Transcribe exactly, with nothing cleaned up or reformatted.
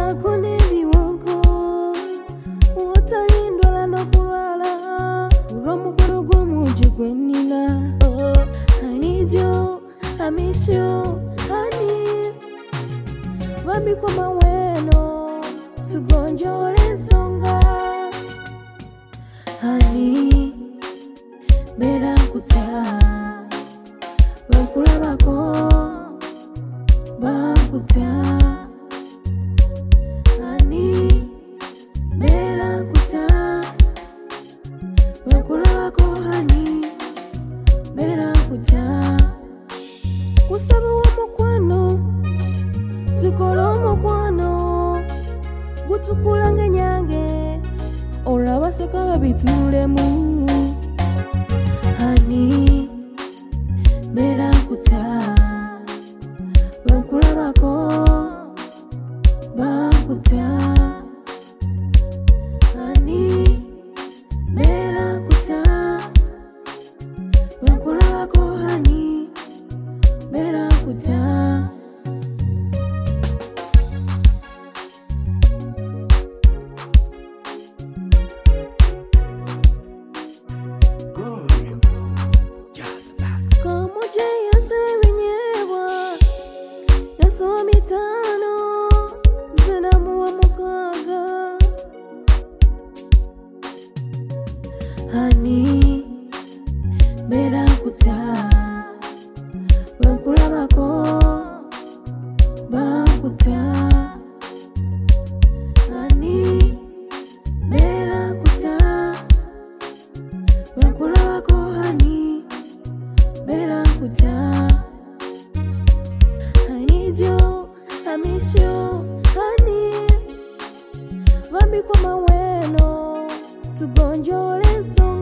kone biwongo Utalindwa la no kurala Uromu kuru gumu jigwenina. Oh, I need you, I miss you, honey. Wabi kwa maweno tugonjole songa. Honey, mera kuta Wakula bako Bakuta Honey, mera kuta Wakula bako honey, mera kuta Kusaba wa mukwano Tukolo mukwano Gutukulanga nyange Ola baseka babitulemu. Honey, mera kuta Wakula bako Bakuta Honey, mera kuta Wakula bako honey, mera kuta Mitano zinamu wa mukaga. Honey, mera kuta Wakula bako Bakuta Honey, mera kuta Wakula bako honey, mera kuta I need you, I miss you, honey. Wabi kwa maweno tugonjole songa.